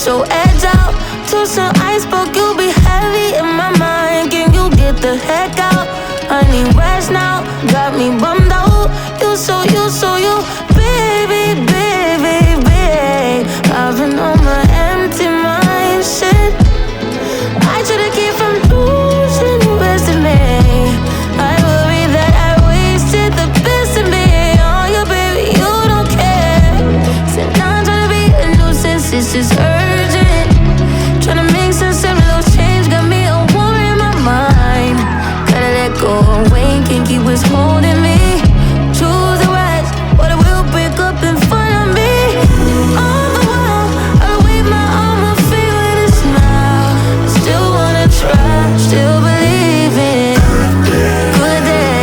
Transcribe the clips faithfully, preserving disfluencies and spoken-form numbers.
So edge out to some iceberg, you'll be heavy in my mind. Can you get the heck out? I need rest now, got me bummed out. You so, you so, you, baby, baby, baby. I've been on my empty mind shit. I try to keep from losing the rest of me. I worry that I wasted the best of me. Oh, you baby, you don't care. Said now I'm trying to be a nuisance, this is urgent. Trying to make some simple change, got me a war in my mind. Gotta let go away, can't keep what's holding me. Choose the rest, but it will break up in front of me. On the wall, I'll wave my arm, I'll feel it a smile. Still wanna try, still believe in good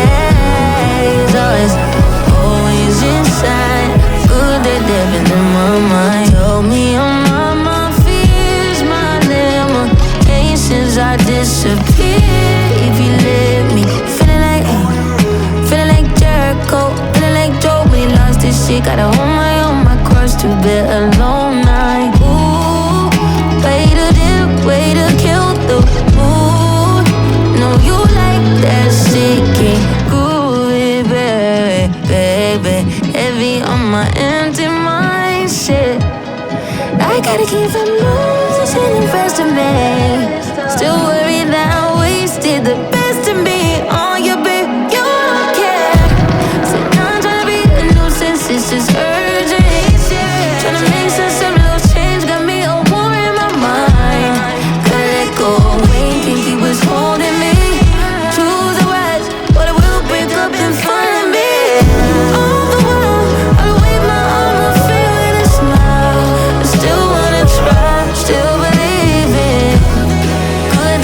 days. Always, always inside. Good that they've been in my mind. Told me I'm on my fears, my limitations. I disappear if you let me. Feeling like, feeling like Jericho, feeling like Joe when he lost his shit. Gotta hold my own, my cross to bear alone night. Ooh, way to dip, way to kill the mood. No, you like that shit, can't groove it, baby, baby. Heavy on my empty mind, shit. I gotta keep from losing the rest of me. Still worried that I wasted the best of me. Oh, you babe, you don't care. So now I'm tryna be a nuisance, this is urgent. Tryna make some simple change, got me a war in my mind. Gotta let go away, can't keep what's holding me. Choose the rest, but it will break up in front of me. On the wall, I'll wave my arm, I'll feel it a smile. I still wanna try, still believe in good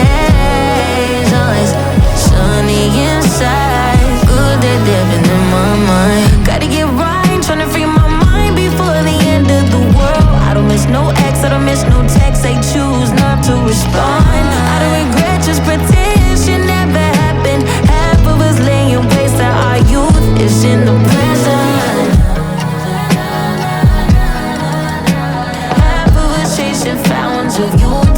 days. Always sunny inside. Good that they've been in my mind. Gotta get right, tryna free my mind before the end of the world. I don't miss no ex, I don't miss no text. They choose not to respond. I don't regret, just pretend shit never happened. Half of us laying waste to our youth is in the present. Half of us chasing fountains of youth.